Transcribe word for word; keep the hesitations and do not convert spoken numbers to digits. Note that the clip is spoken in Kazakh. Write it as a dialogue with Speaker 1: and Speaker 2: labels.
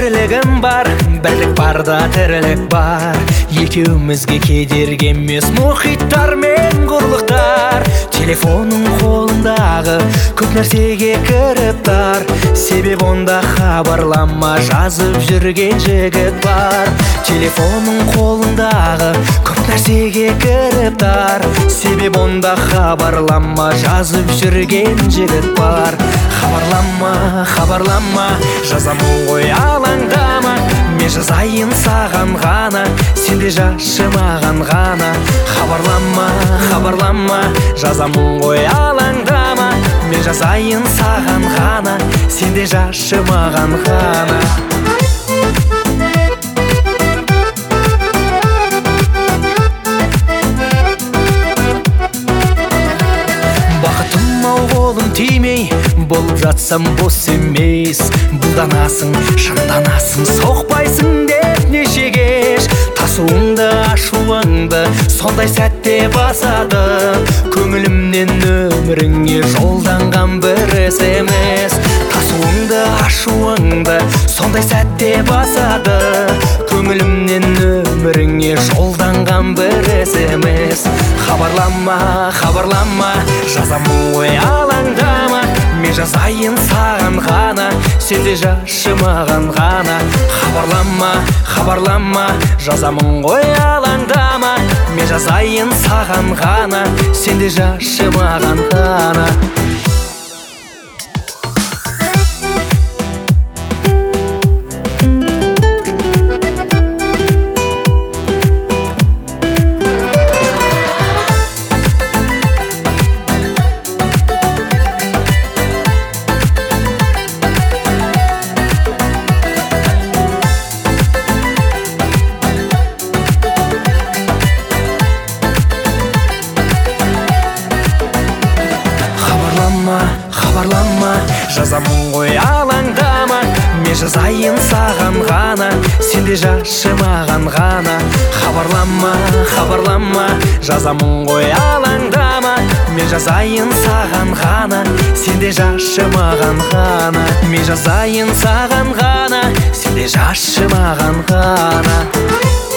Speaker 1: тірлігім бар, бірлік барда тірлік бар. Екеумізге кедергі емес мұхиттар мен құрлықтар. Телефонның қолындағы көп нәрсеге кіріп тар. Себеп онда хабарлама жазып жүрген жігіт бар. Телефонның қолындағы көп нәрсеге кіріп тар. Себеп онда хабарлама жазып жүрген жігіт бар. Хабарлама, хабарлама, жазамын ғой алаңдама. Мен жазайын саған ғана, сен де жазшы маған ғана. Хабарлама, хабарлама, жазамын ғой алаңдама. Мен жазайын саған ғана, сен де жазшы маған ғана. Бақытым-ау қолым тимей, болып жатсам бос емес. Бұлданасың, шынданасың, соқпайсың деп неше кеш. Тасуыңды, ашуыңды сондай сәтте басады. Көңілімнен өміріңе жолданған бір смс. Тасуыңды, ашуыңды сондай сәтте басады. Көңілімнен өміріңе жолданған бір смс. Хабарлама, хабарлама, жазамын ғой алаңдама. Мен жазайын саған ғана, сен де жазшы маған ғана. Хабарлама, хабарлама, жазамын ғой алаңдама. Мен жазайын саған ғана, сен де жазшы маған ғана. Хабарлама, жазамын ғой алаңдама. Мен жазайын саған ғана, сен де жазшы маған ғана. Хабарлама, хабарлама, жазамын ғой алаңдама. Мен жазайын саған ғана, сен де жазшы маған ғана. Мен жазайын саған ғана, сен де жазшы маған ғана.